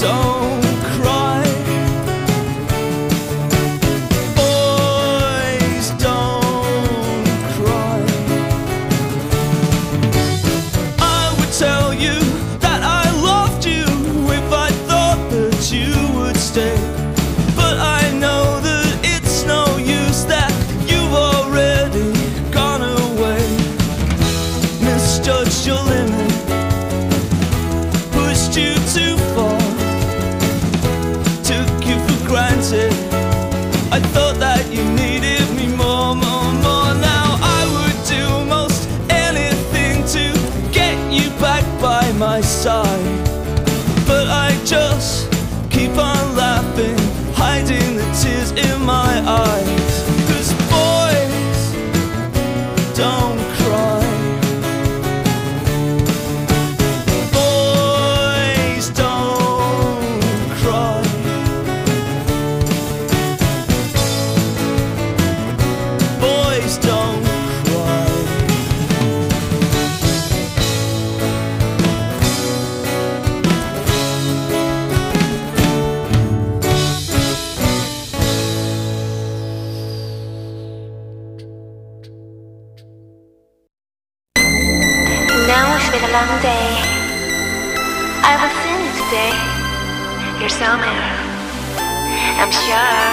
don't cry. Boys, don't cry. I would tell you that I loved you if I thought that you would stay. But I know that it's no use, that you've already gone away. Misjudged your limit, pushed you too far, took you for granted. I thought that you needed me more, more, more. Now I would do most anything to get you back by my side, but I just keep on laughing, hiding the tears in my eyes. 'Cause boys don't cry. Boys don't cry. Boys don't cry. Now it's been a long day. I will see you today. You're somewhere, I'm sure.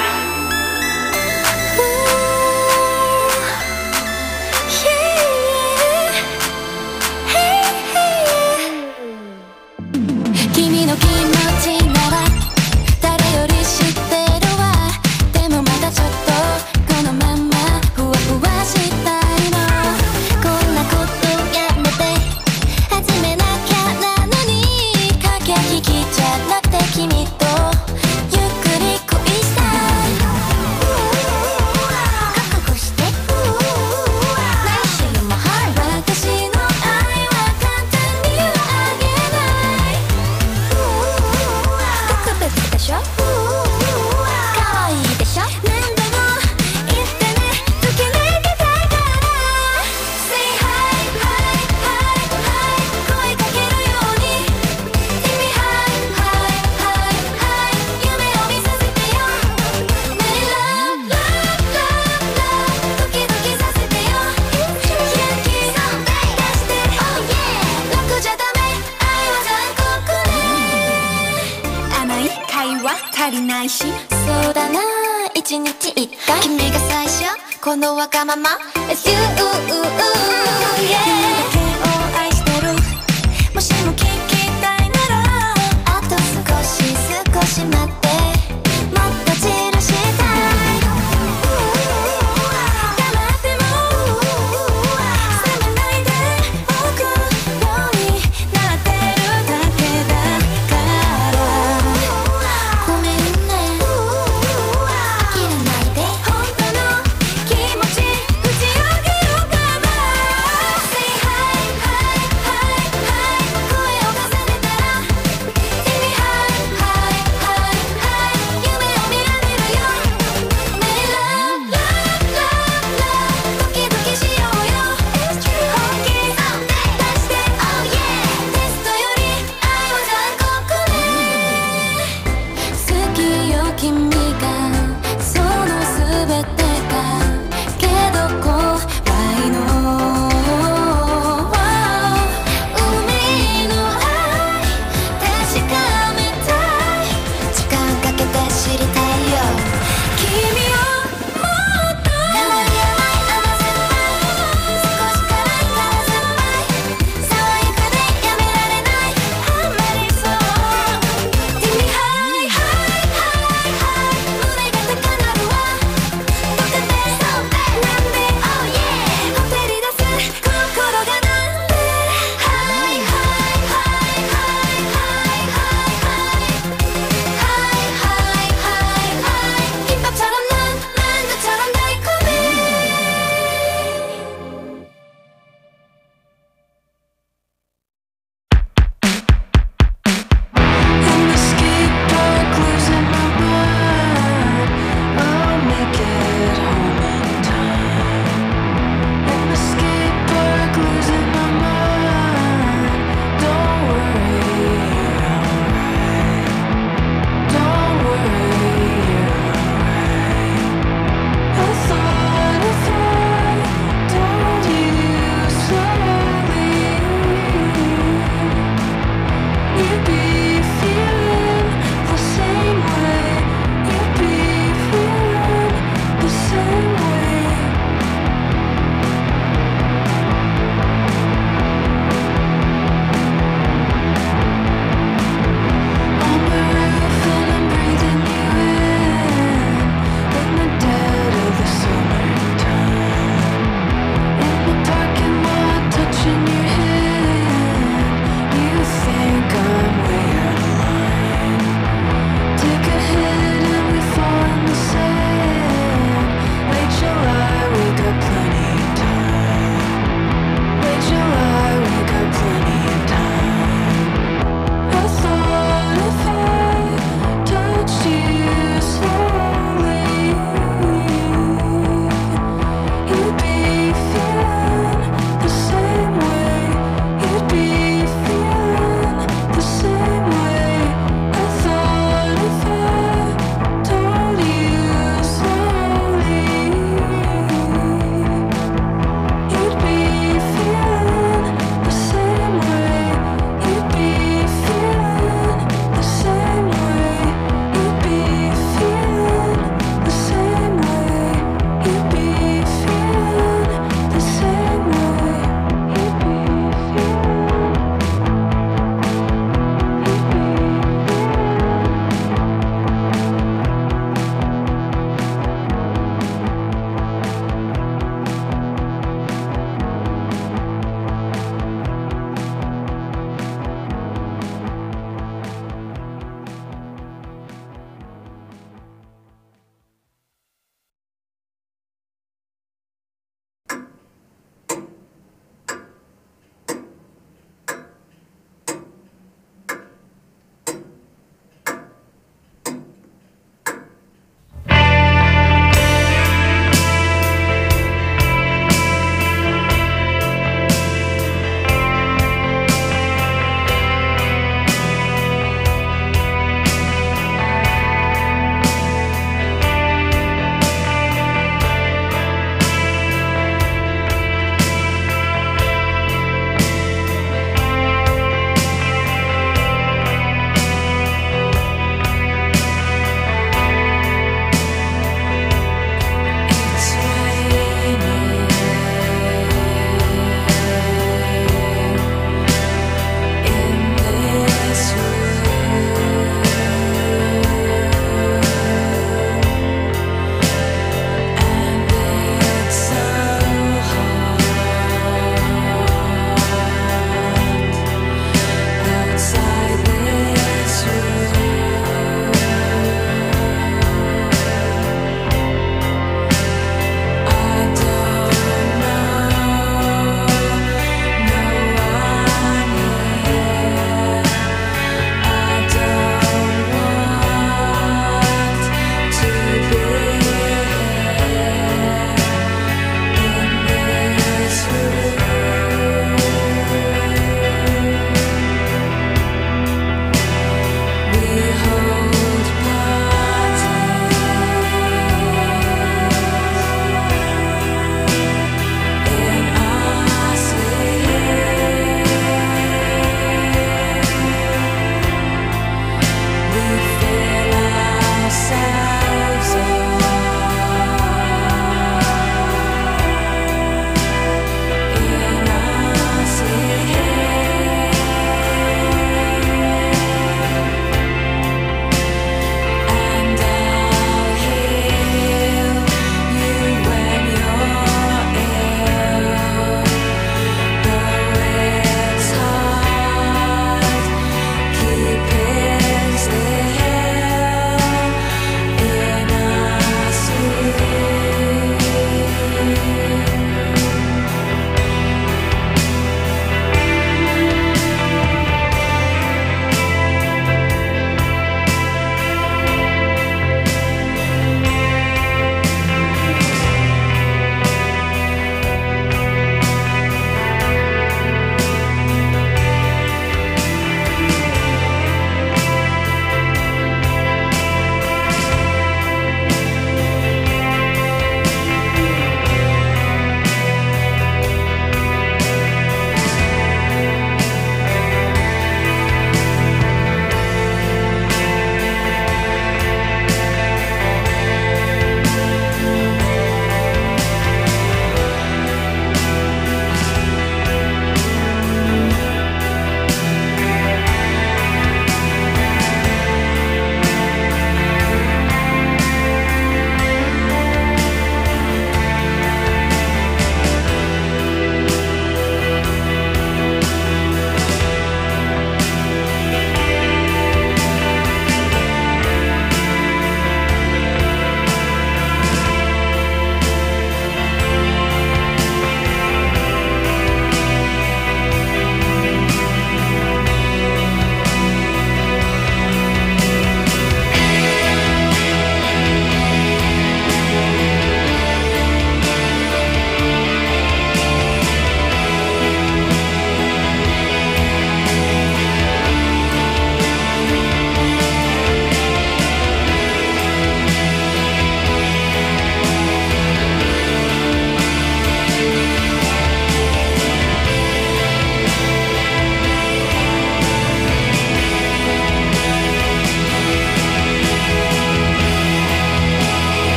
Kimi no kimochi nara dare yori shitteru wa. Demo mada chotto kono mama fuwa fuwa shitai no. Konna kotto yamete hajime nakia na no ni. Kage hiki ja nakute kimi to yukkuri koi shitai. Kakugo shite naishu mo hai. Watashi no ai wa kantan ni wa agenai. 特別でしょ可愛いでしょ何でも言ってねときめきたいから Say hi, hi, hi, hi 声かけるように君 Hi, hi, hi, hi 夢を見させてよねえ Love, love, love, love ドキドキさせてよ勇気出して Oh yeah 楽じゃダメ愛は残酷ね甘い会話足りないしそうだな一日一回君が最初このわがまま It's you, yeah 君だけを愛してるもしも聞きたいならあと少し少し待ってもっと散らしたい黙っても責めないでおくようになってるだけだからごめんね諦めないで本当の気持ち打ち明けようかな Say hi, hi, hi, hi 声を重ねたら君 Hi, hi, hi, hi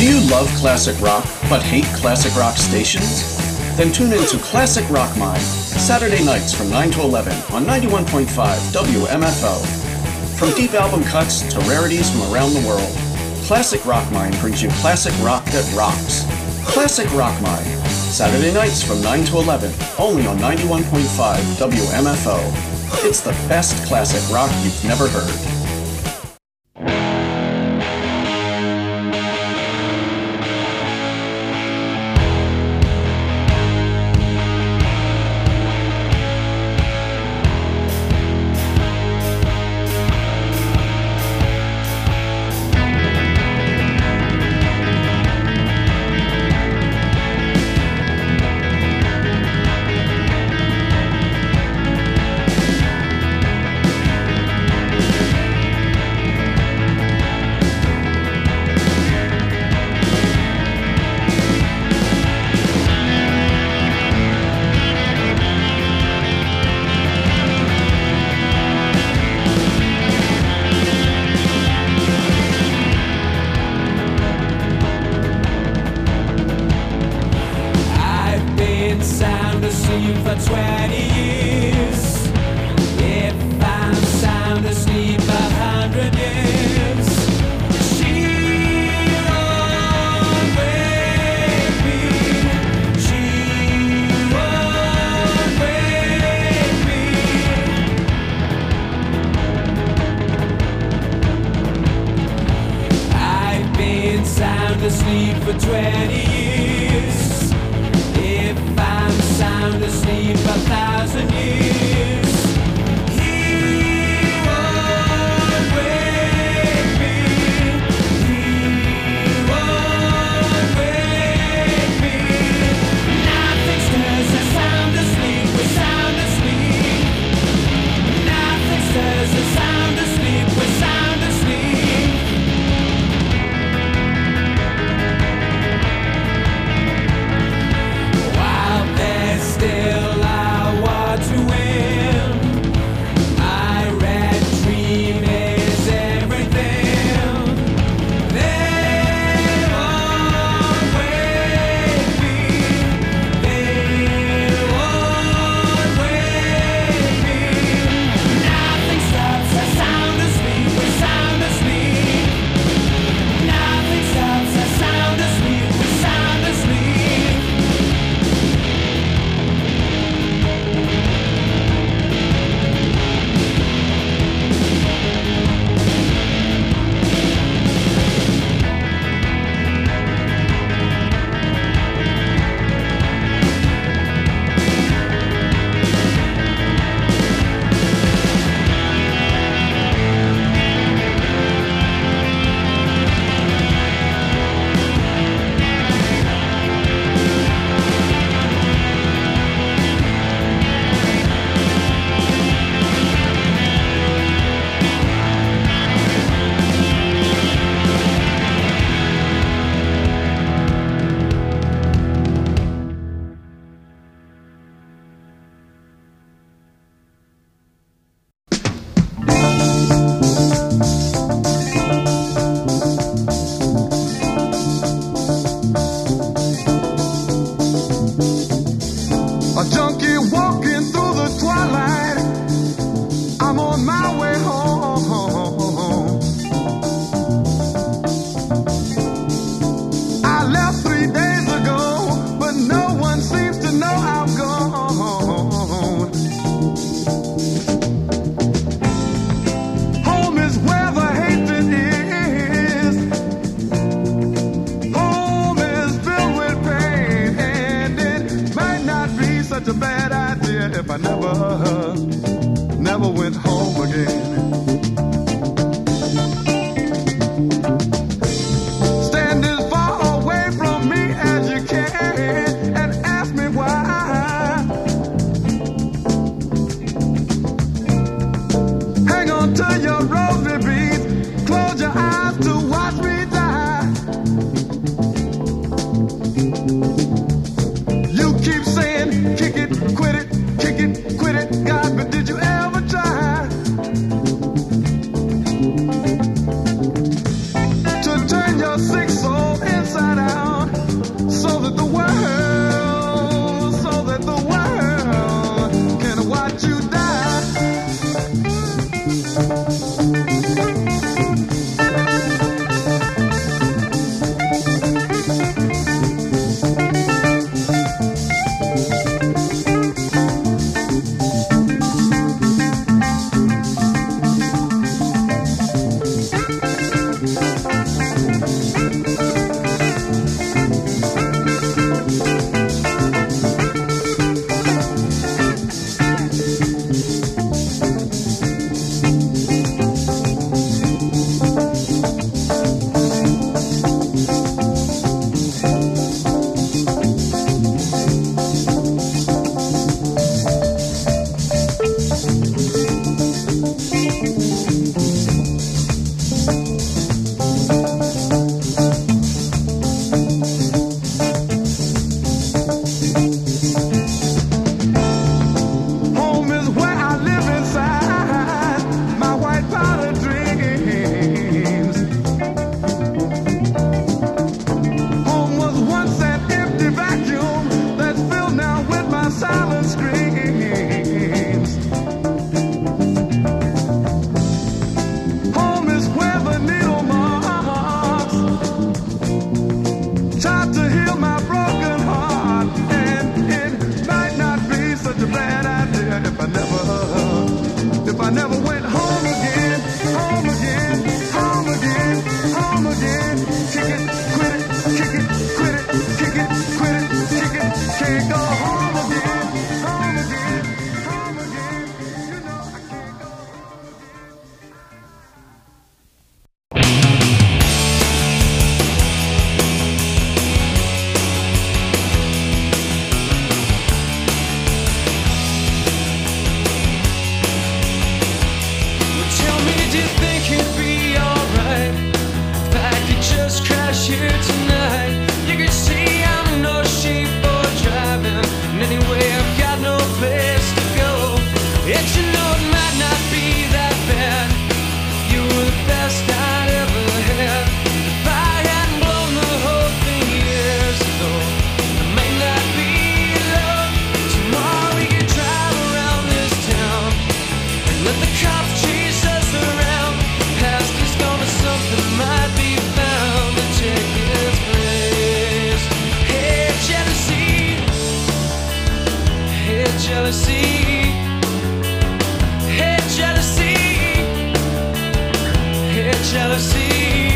you love classic rock but hate classic rock stations? Then tune in to Classic Rock Mine, Saturday nights from 9 to 11 on 91.5 WMFO. From deep album cuts to rarities from around the world, Classic Rock Mine brings you classic rock that rocks. Classic Rock Mine, Saturday nights from 9 to 11, only on 91.5 WMFO. It's the best classic rock you've never heard. Your sick soul inside. crash here tonight. You can see I'm no sheep for driving, and anyway I've got no place to go. Yet you know it might not be that bad. You were the best I'd ever had. If I hadn't blown the whole thing years ago, it may not be love. Tomorrow we could drive around this town and let the cops chase us around. Past is gone, but something might be found to take its place. Hey, jealousy. Hey, jealousy. Hey, jealousy. Hey, jealousy.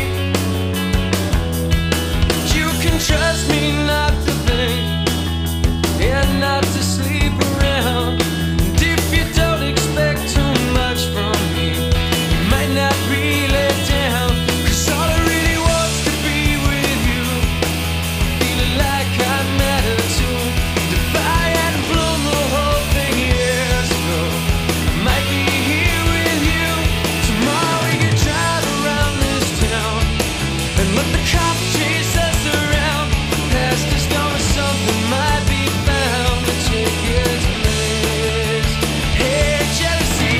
You can trust me not to think and not to sleep around. And if you don't expect too much from me, you might not really down. 'Cause all I really wants to be with you, feeling like I matter too. If I hadn't blown the whole thing years ago, I might be here with you. Tomorrow we could drive around this town and let the cops chase us around. Past is gone, but something might be found to take its place. Hey, jealousy.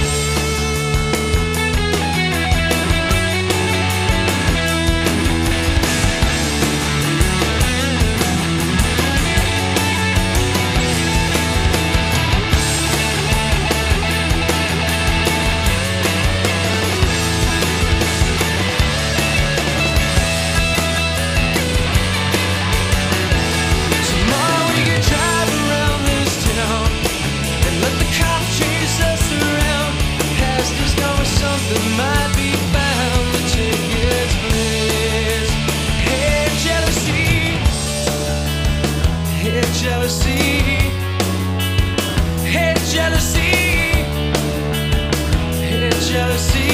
Tomorrow we could drive around this town and let the cops chase us around. Past is gone, but something might be found to take its place. Hey, jealousy. Hey, jealousy. Hey, jealousy. Hey, jealousy.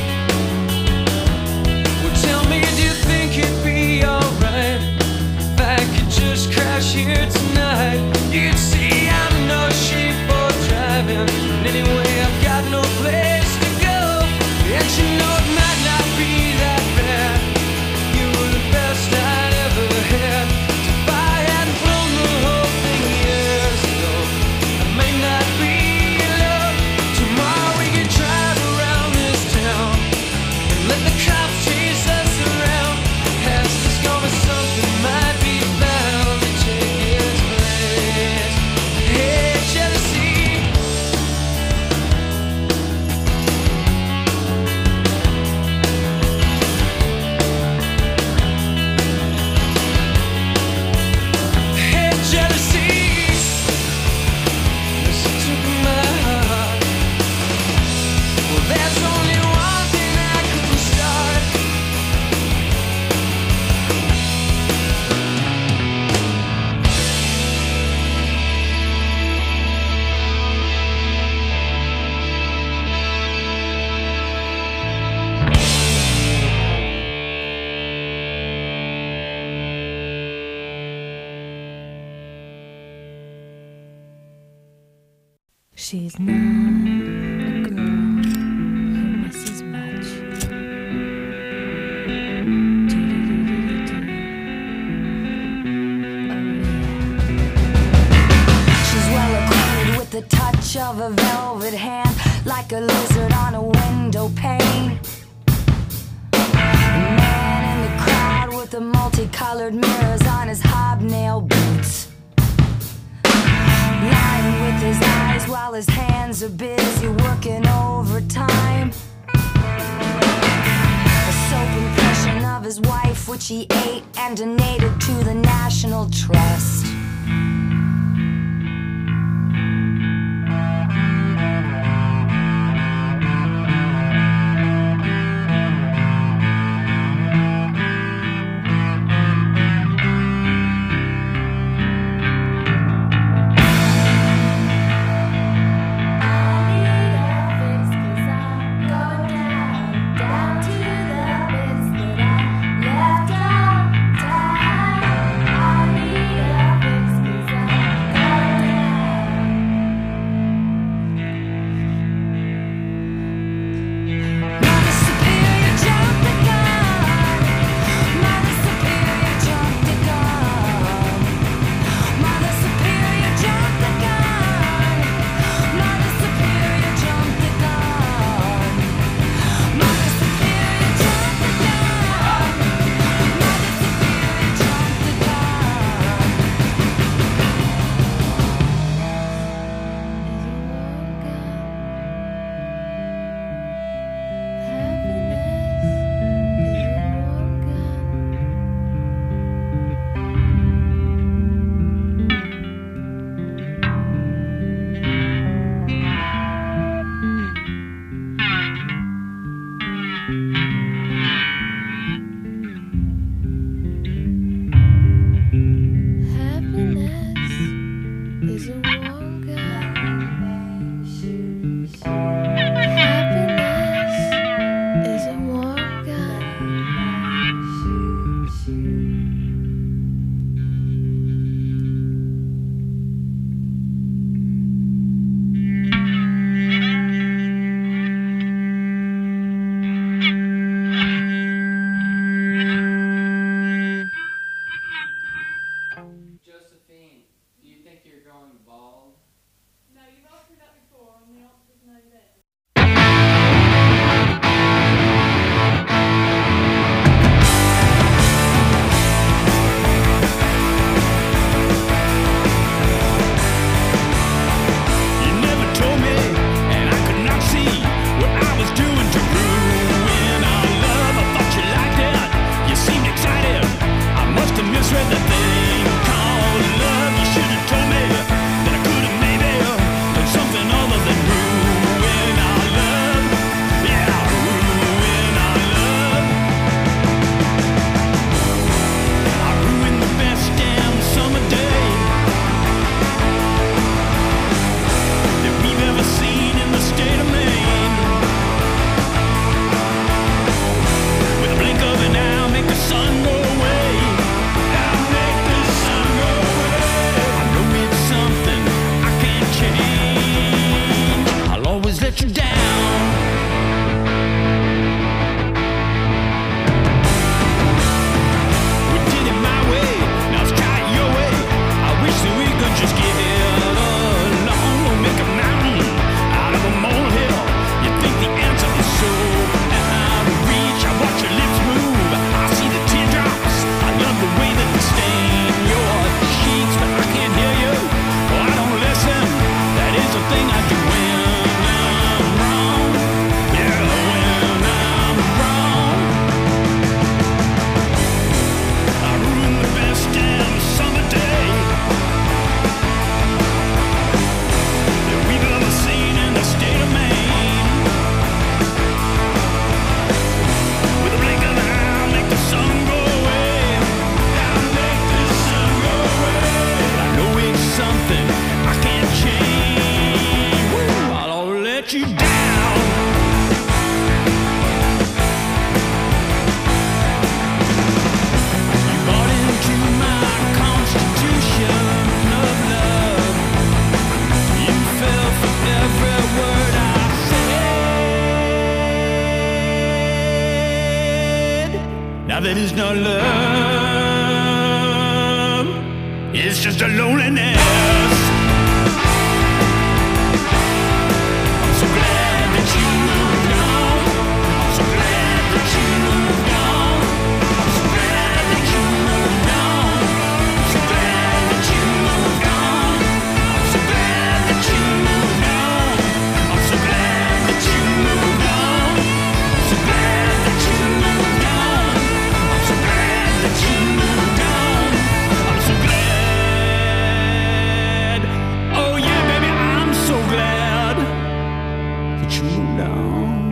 Well, tell me, do you think it'd be alright if I could just crash here tonight? You can see I'm no sheep for driving, and anyway I've got no place to go. And you know it might not be that bad. You were the best I'd ever had. If I hadn't blown the whole thing years ago, I may not be love. Tomorrow we could drive around this town and let the cops chase us around. Past is gone, but something might be found to take its place. Hey, jealousy. Hey, jealousy. Listen to my heart. Well, there's only one thing I could start. She's not a girl who misses much. She's well acquainted with the touch of a velvet hand, like a lizard on a window pane. A man in the crowd with the multicolored mirrors on his hobnail boots, lying with his eyes while his hands are busy working overtime. A soap impression of his wife, which he ate and donated to the National Trust. Down to the bits that I left out. Now that is not love, it's just a loneliness. I'm so glad that you moved on. I'm so glad that you moved on. I'm so glad that you moved on. I'm so glad that you moved on. I'm so glad that you moved on. I'm so glad that you moved on. I'm so glad that you moved on. I'm so glad that you moved on. I'm so glad. Oh yeah, baby, I'm so glad that you moved on.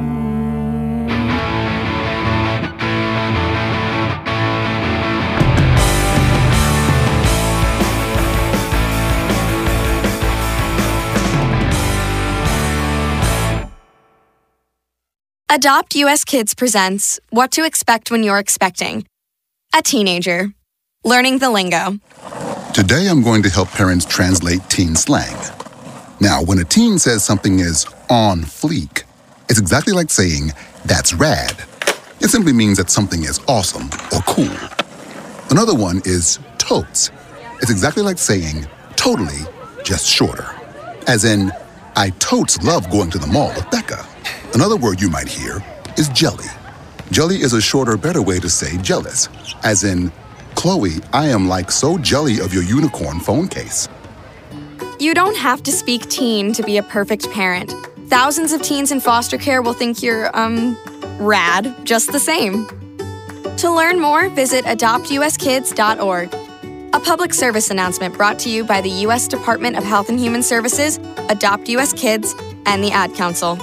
Adopt US Kids presents What to Expect When You're Expecting. A teenager. Learning the lingo. Today I'm going to help parents translate teen slang. Now, when a teen says something is on fleek, it's exactly like saying, that's rad. It simply means that something is awesome or cool. Another one is totes. It's exactly like saying, totally, just shorter. As in, I totes love going to the mall with Becca. Another word you might hear is jelly. Jelly is a shorter, better way to say jealous. As in, Chloe, I am like so jelly of your unicorn phone case. You don't have to speak teen to be a perfect parent. Thousands of teens in foster care will think you're, rad just the same. To learn more, visit adoptuskids.org. A public service announcement brought to you by the U.S. Department of Health and Human Services, Adopt US Kids, and the Ad Council.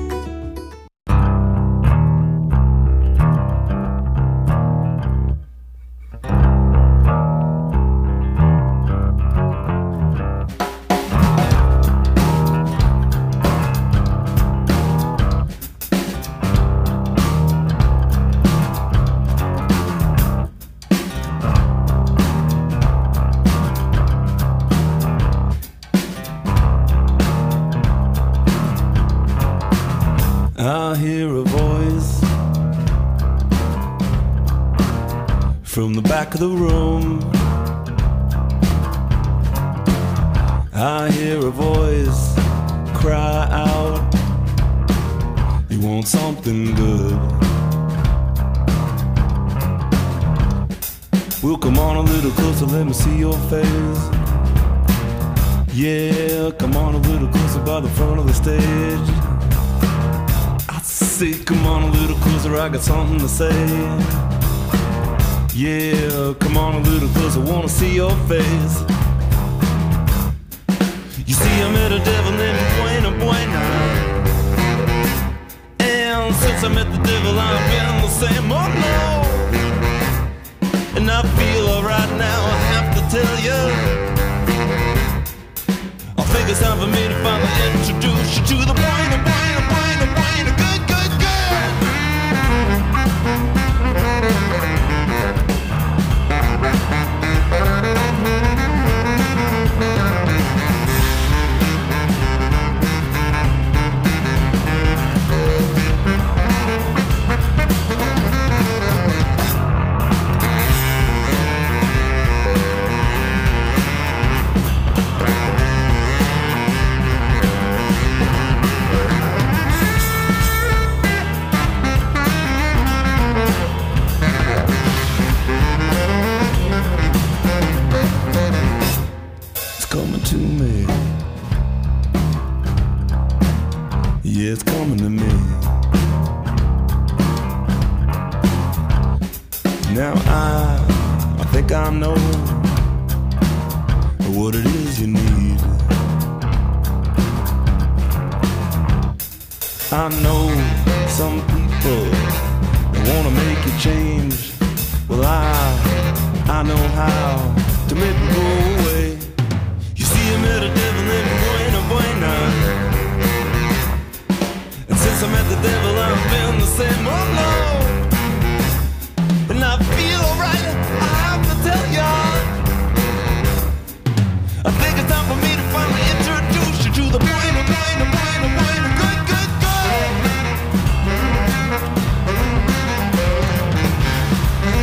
I hear a voice from the back of the room. I hear a voice cry out, you want something good. Well, come on a little closer, let me see your face. Yeah, come on a little closer by the front of the stage. Say, come on a little closer, I got something to say. Yeah, come on a little closer, wanna see your face. You see, I met a devil named Buena Buena, and since I met the devil, I've been the same, oh no. And I feel alright now, I have to tell you, I think it's time for me to finally introduce you to the Buena Buena Buena Buena good. Yeah, it's coming to me. Now I think I know what it is you need. I know some people wanna make you change. Well, I know how to make it go away. You see, I met a devil named Buena Buena, and since I met the devil, I've been the same. Oh no, and I feel alright. I have to tell ya, I think it's time for me to finally introduce you to the Buena Buena Buena Buena good good good.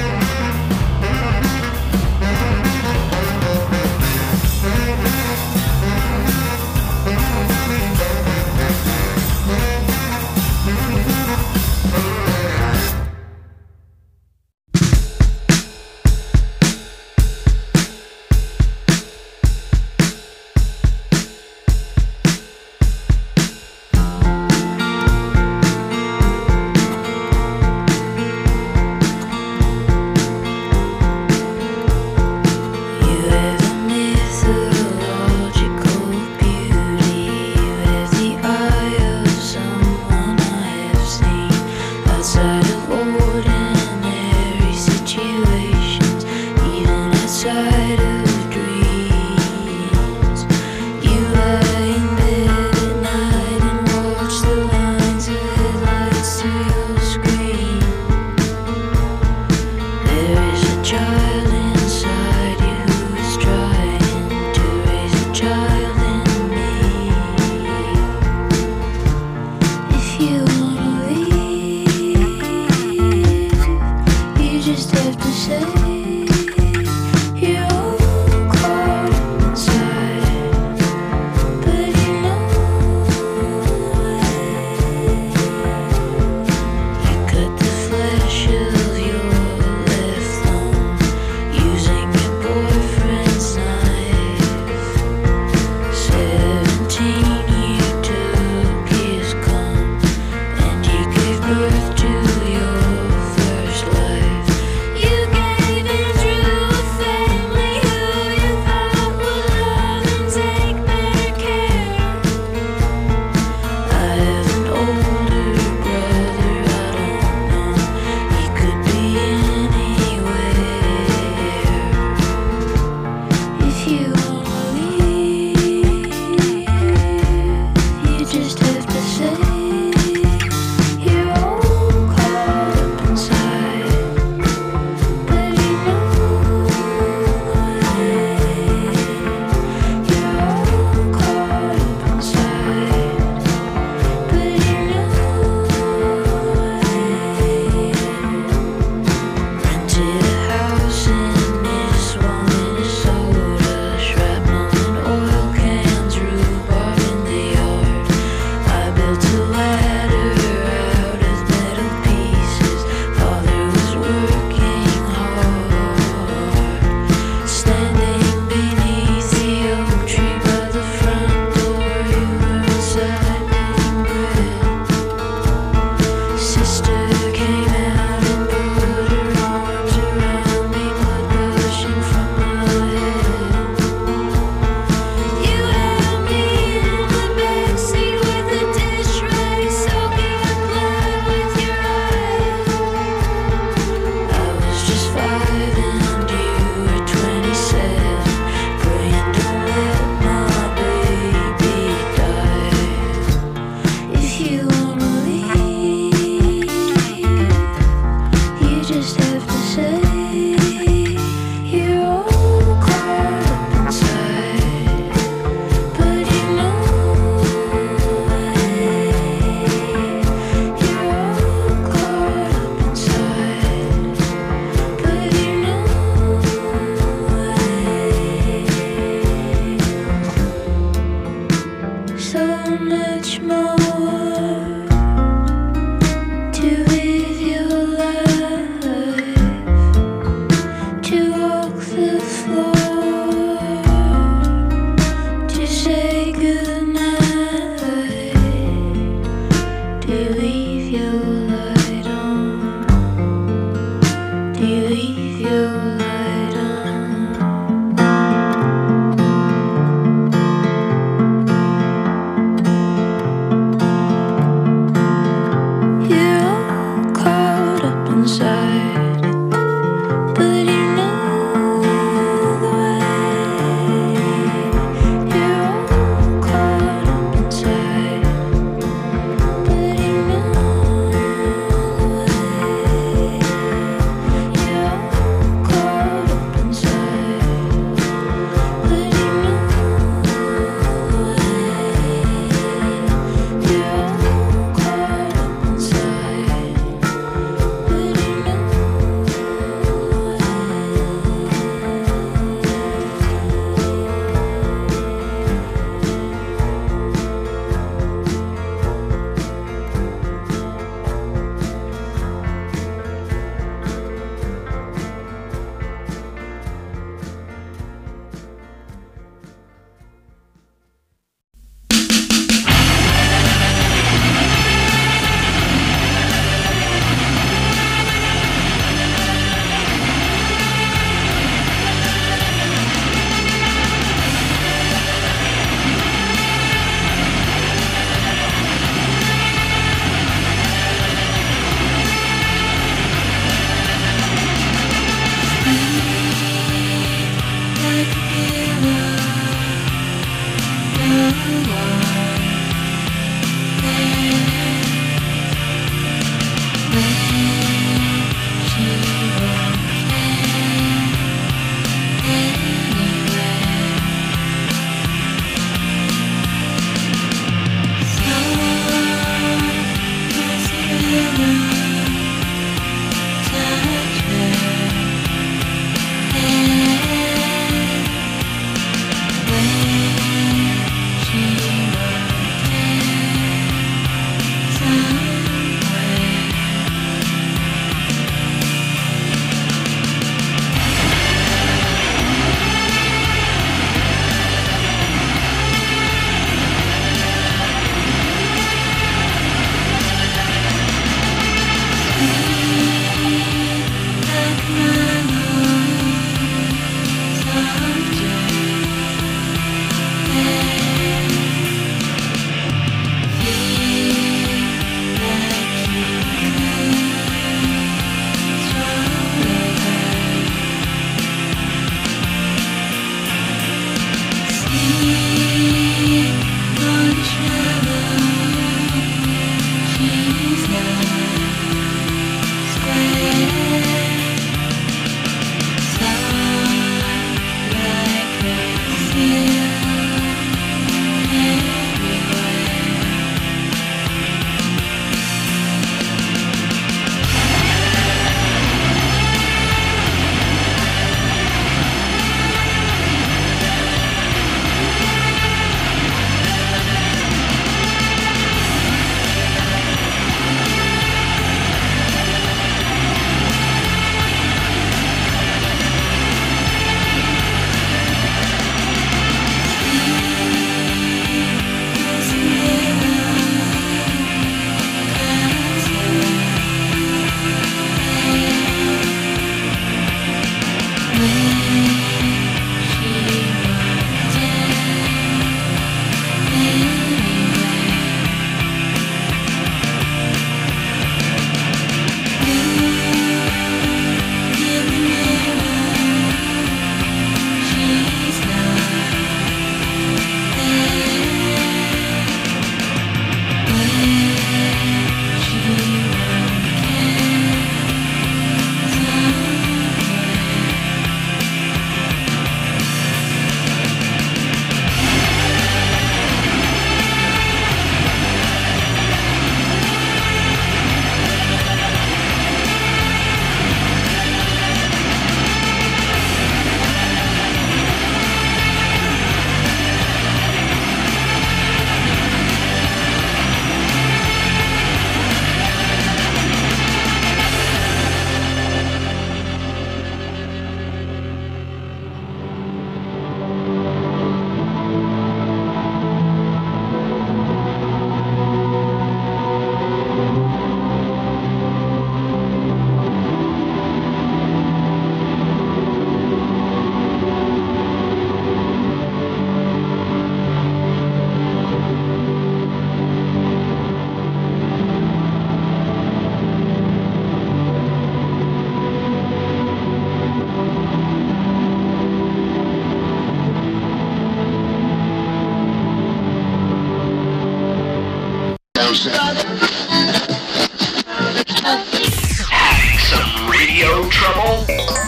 Having some radio trouble?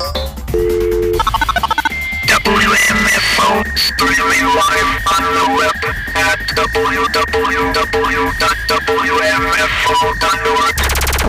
WMFO streaming live on the web at www.wmfo.org.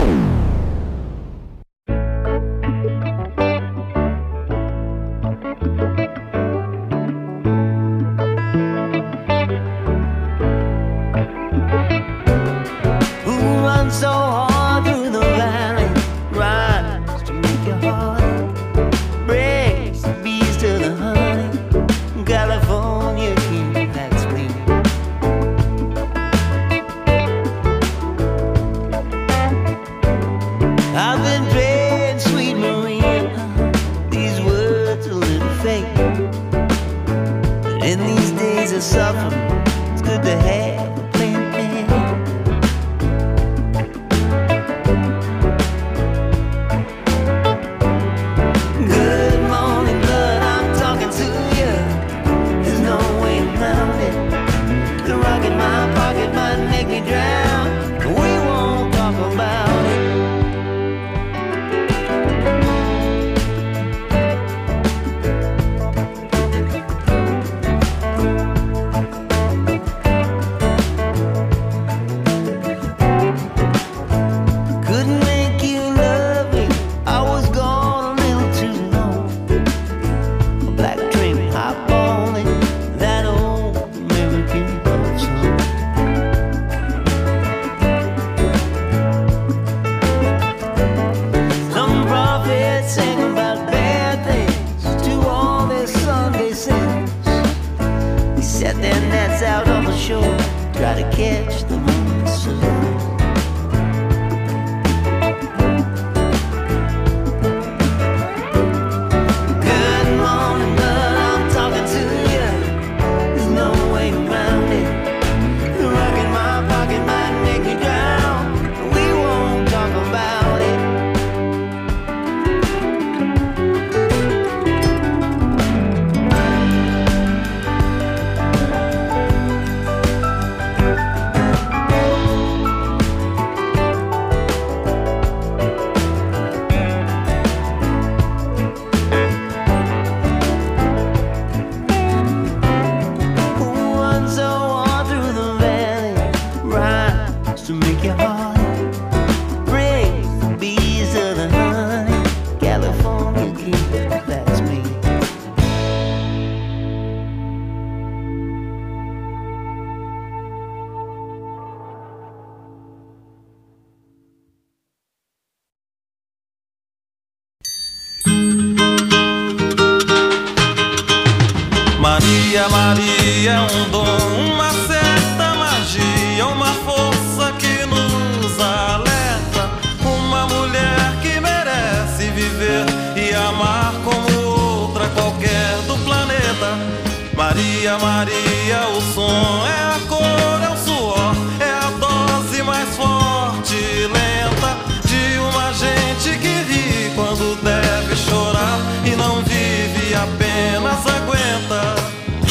Maria é um dom, uma certa magia, uma força que nos alerta. Uma mulher que merece viver e amar como outra qualquer do planeta. Maria, Maria, o som é a cor, é o suor, é a dose mais forte e lenta de uma gente que ri quando deve chorar e não vive, apenas aguenta.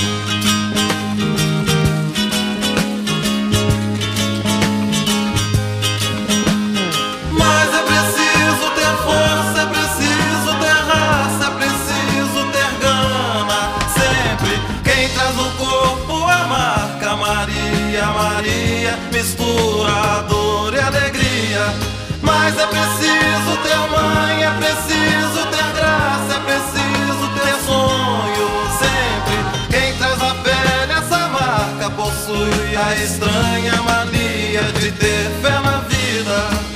Maria, mistura a dor e a alegria. Mas é preciso ter mãe, é preciso ter graça, é preciso ter sonho sempre. Quem traz a pele essa marca possui a estranha mania de ter fé na vida.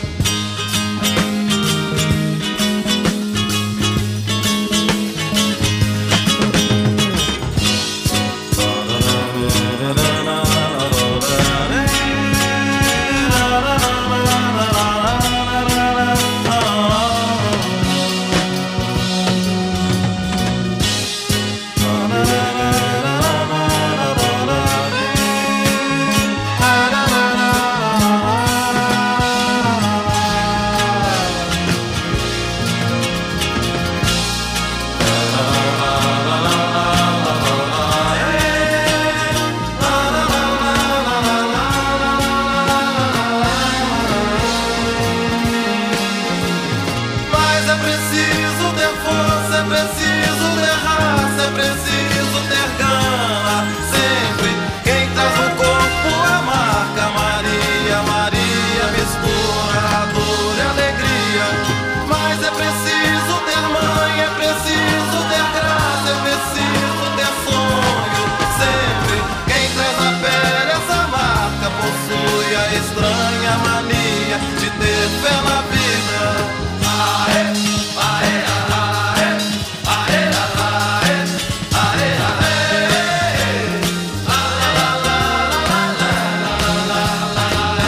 ter força, é preciso ter raça, é preciso ter gana. Sempre quem traz no corpo a marca Maria, Maria mistura dor e alegria. Mas é preciso ter mãe, é preciso ter graça, é preciso ter sonho. Sempre quem traz na pele essa marca possui a estranha mania de ter fé na vida. Aê, aê, aê, aê, aê, aê, aê, la la la la la la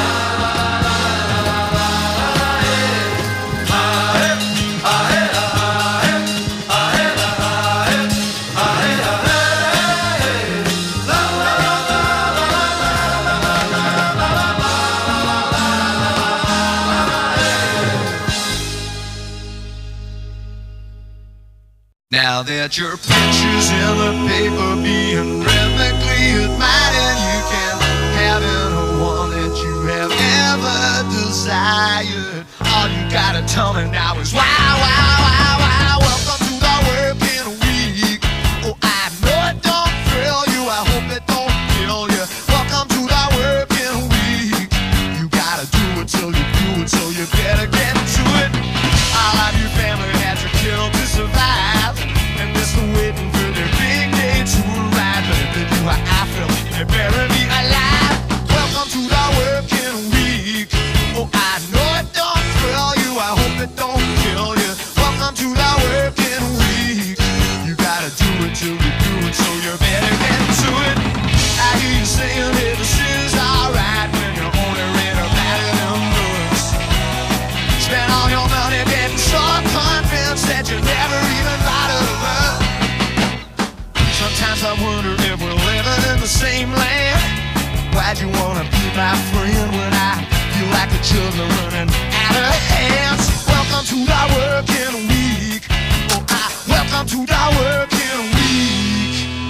Now that your picture's in the paper being rhythmically admired, and you can have anyone that you have ever desired. All you gotta tell me now is wow, wow, wow, wow. Welcome to the working week. Oh, I know it don't thrill you, I hope it don't kill you. Welcome to the working week. You gotta do it till you do it, so you better get to it. All of your family had to kill to survive, and they're still waiting for their big day to arrive. But if they do how I feel, they better be alive. Welcome to the working week. Oh, I know it don't thrill you, I hope it don't kill you. Welcome to the working week. You gotta do it till you do it, so you better get to it. I hear you saying that this is alright when you're only read about it in books. Spend all your money getting so convinced that you never even thought of her. Sometimes I wonder if we're living in the same land. Why'd you wanna be my friend when I feel like the children running out of hands? Welcome to the working week. Oh, welcome to the working week.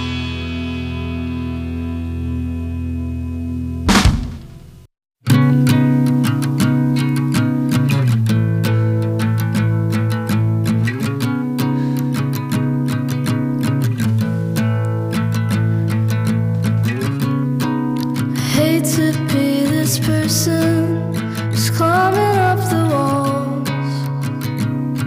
Hate to be this person who's climbing up the walls,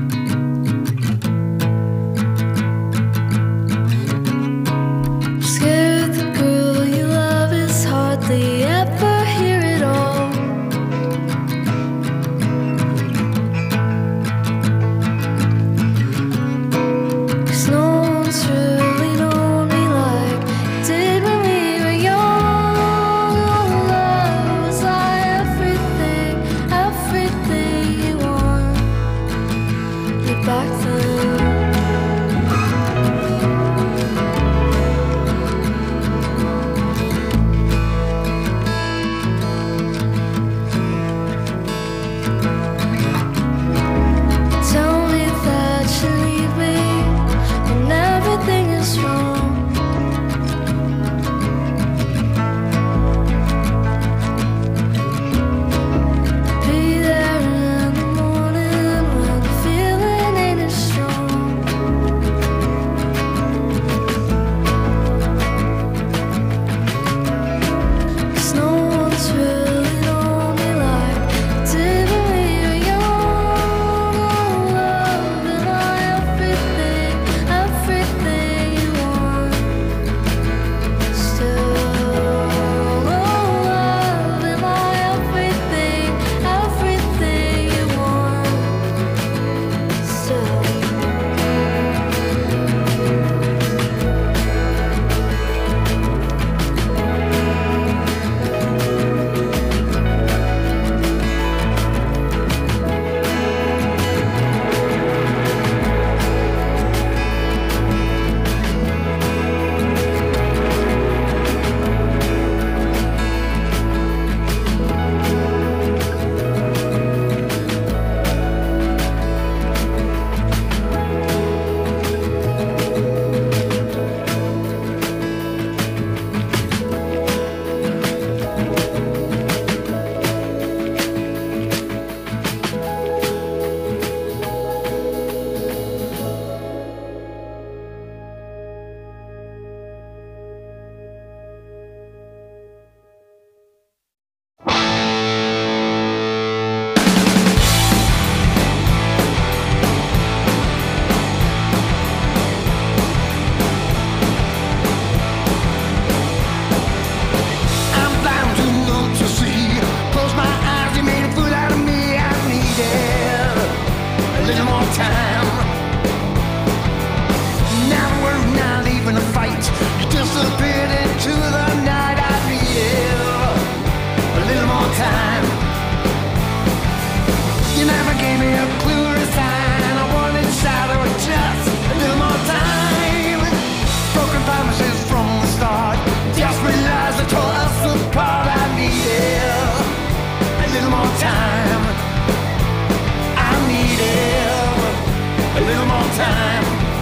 time.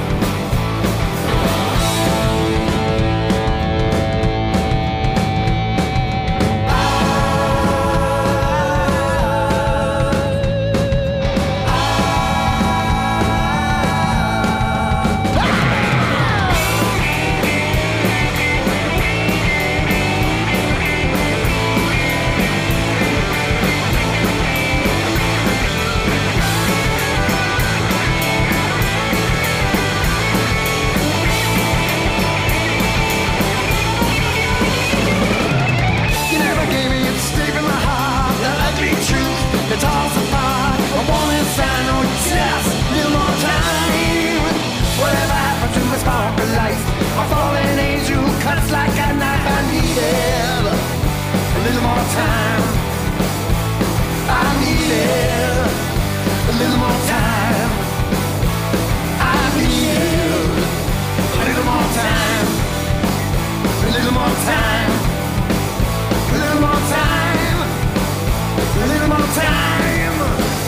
You never gave me a stake in my heart, the ugly truth, it falls apart. A warning sign, oh just a little more time. Whatever happened to my spark of life? A fallen angel cuts like a knife. I needed a little more time. I needed a little more time. I needed a little more time. A little more time. A little more time. A little more time.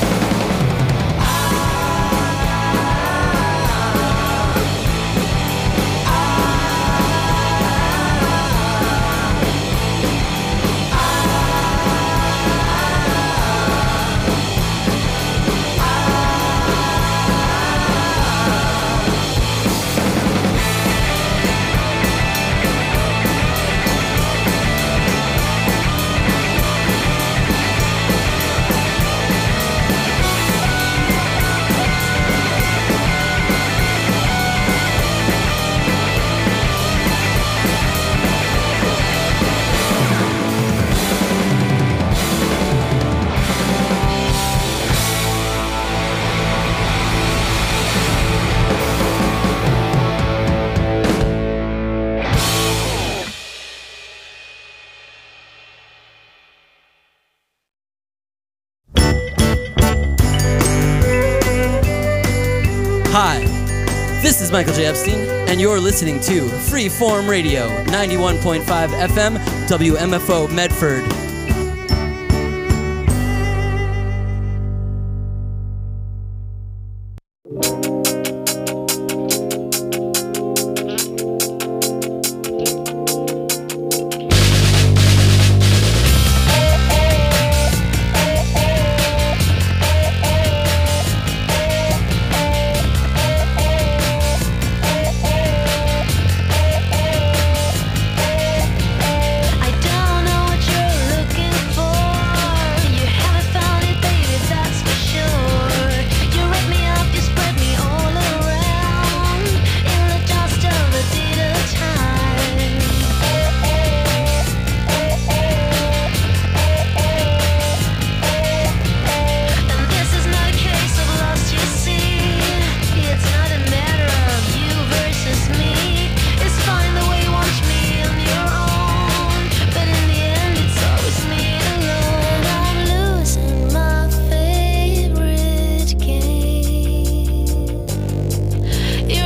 Hi, this is Michael J. Epstein, and you're listening to Freeform Radio, 91.5 FM, WMFO Medford.